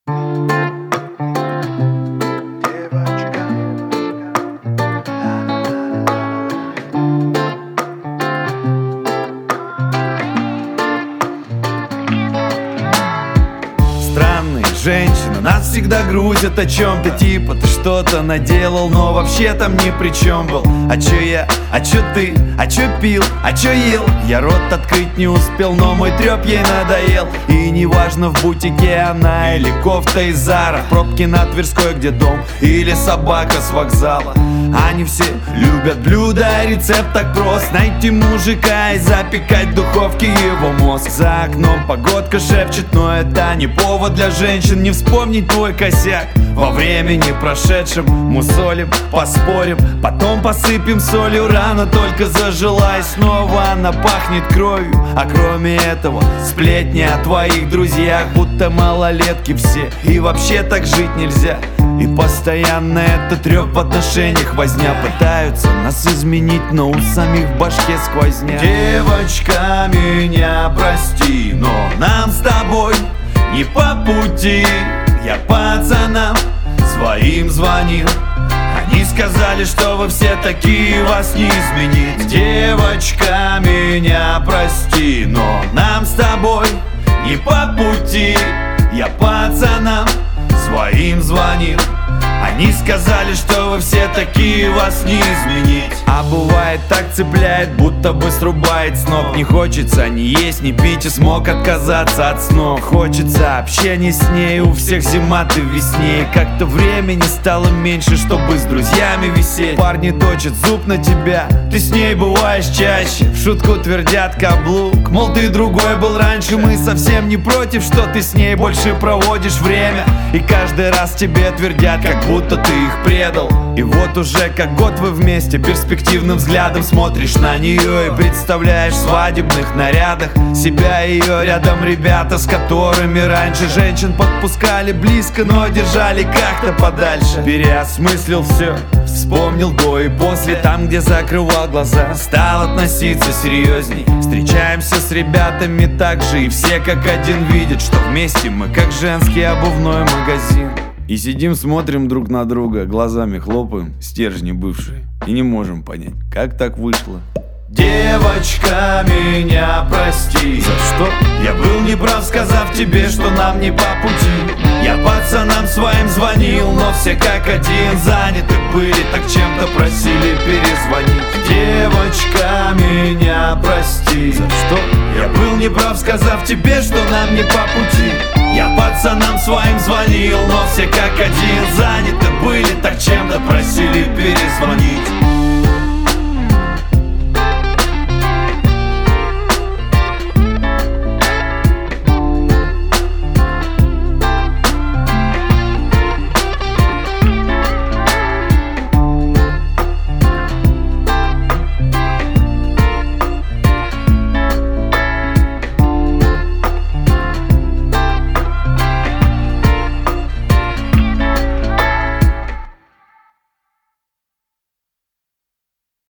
Странные женщины нас всегда грузят о чем-то, типа ты что-то наделал, но вообще там ни при чем был. А чё я, а чё ты, а чё пил, а чё ел? Я рот открыть не успел, но мой трёп ей надоел. И неважно, в бутике она или кофта из Зара, в пробке на Тверской, где дом, или собака с вокзала. Они все любят блюда, рецепт так прост: найти мужика и запекать в духовке его мозг. За окном погодка шепчет, но это не повод для женщин не вспомнить твой косяк. Во времени прошедшем мусолим, поспорим, потом посыпем солью. Рана только зажила, и снова она пахнет кровью. А кроме этого, сплетни о твоих друзьях, будто малолетки все, и вообще так жить нельзя. И постоянно этот трёп в отношениях, возня. Пытаются нас изменить, но у самих в башке сквозня. Девочка, меня прости, но нам с тобой не по пути. Я пацанам своим звонил, они сказали, что вы все такие, вас не изменить. Девочка, меня прости, но нам с тобой не по пути. Я пацанам своим звонил, они сказали, что вы все такие, вас не изменить. А бывает так цепляет, будто бы срубает с ног. Не хочется ни есть, ни пить, и смог отказаться от снов. Хочется общения с ней, у всех зима, ты весне. И как-то времени стало меньше, чтобы с друзьями висеть. Парни точат зуб на тебя, ты с ней бываешь чаще. В шутку твердят каблук, мол, ты другой был раньше. Мы совсем не против, что ты с ней больше проводишь время. И каждый раз тебе твердят, как будто ты их предал. И вот уже как год вы вместе, перспективным взглядом смотришь на нее и представляешь в свадебных нарядах себя и ее рядом. Ребята, с которыми раньше женщин подпускали близко, но держали как-то подальше. Переосмыслил все, вспомнил до и после, там, где закрывал глаза, стал относиться серьезней. Встречаемся с ребятами так же, и все как один видят, что вместе мы как женский обувной магазин. И сидим, смотрим друг на друга, глазами хлопаем, стержни бывшие, и не можем понять, как так вышло. Девочка, меня прости. За что? Я был неправ, сказав тебе, что нам не по пути. Я пацанам своим звонил, но все как один заняты были, так чем-то просили перезвонить. Девочка, меня прости. За что? Я был неправ, сказав тебе, что нам не по пути. Я пацанам своим звонил, но все как один заняты были, так чем-то просили перезвонить.